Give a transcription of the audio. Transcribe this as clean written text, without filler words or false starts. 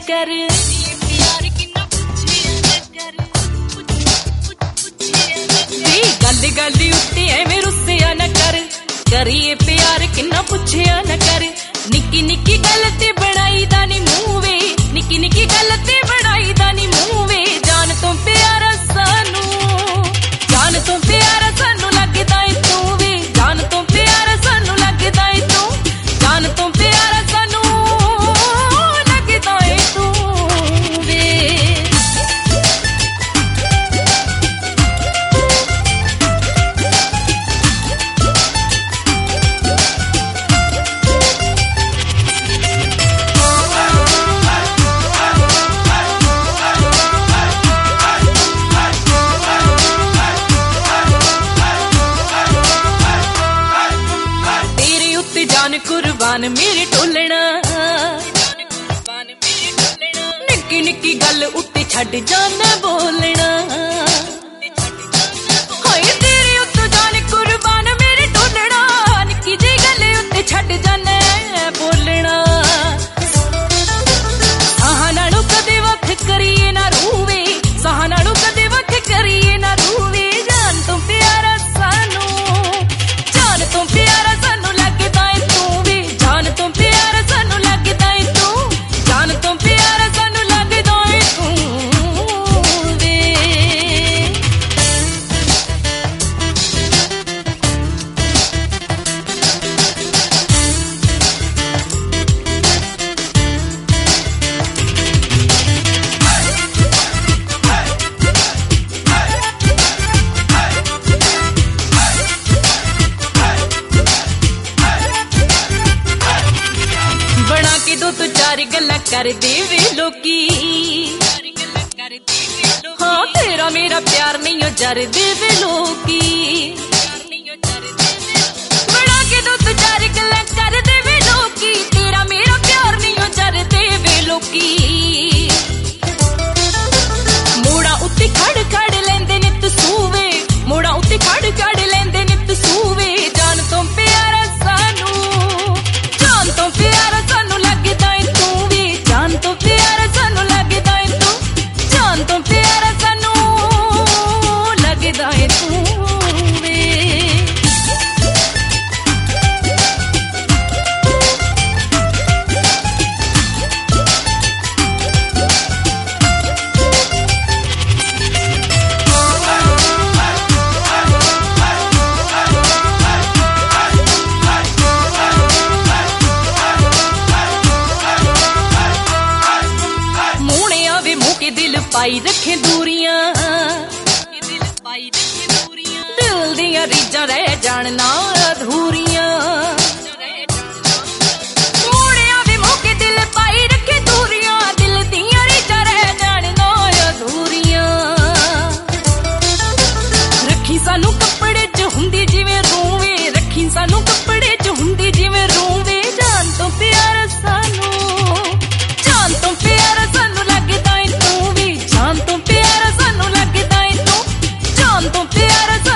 कर गल गल उत्ते एवें रुस्सिया न कर करिए प्यार किन्ना पुछया न कर निक्की निक्की गल ते बनाई दा नी मूंह वे निक्की निक्की गल ते बनाई दा नी मूंह वे जान तो प्यारा सानू लगदा है तू वे जान तो प्यारा सानू लगदा है तू जान तो प्यारा सानू लगदा है तू वे कुर्बान मेरे टोलना निक्की निक्की गल उत्ते छड्ड जाना बोलना हाय तेरे उत्ते जान कुर्बान मेरे टोलना निक्की जी गल उत्ते छड्ड जाना बोलना साह नालों कदे वख करिए ना रूवे साह नालों कदे वख करिए ना रूवे जान तो प्यारा सानू लगदा है तू वे जान तो प्यारा सानू लगदा है तू जान तो प्यारा सानू लगदा है तू वे बना के दो तो चार गल्ला कर देवे लोकी हाँ तेरा मेरा प्यार नहीं हो जर देवे लोकी बना के दो तो चार गल्ला कर देवे लोकी तेरा मेरा प्यार नहीं हो जर देवे लोकी मोड़ा उत्ते खड़ खड़ लेंदे नित सूवे मोड़ा उत्ते खड़ खड़ लेंदे नित सूवे जान तो प्यारा सानू जान तो प्यारा सानू लगदा है तू वी जान तो प्यारा सानू लगदा है तू जान तो प्यारा सानू लगदा है तू वे पाई रखे दूरियां दिल दियां रीजां रह जान ना अधूरियां मोड़ियां वे मौके दिल पाई रखे दूरियां दिल दियां रीजां रह जान ना अधूरियां रखी सानू कपड़े च हुंदी जिवें रूवे रखी सानू कपड़े च हुंदी जिवें रूवे जान तो प्यारा सानू लगदा है तू वी जान तो प्यारा सानू लगदा है तू जान तो प्यारा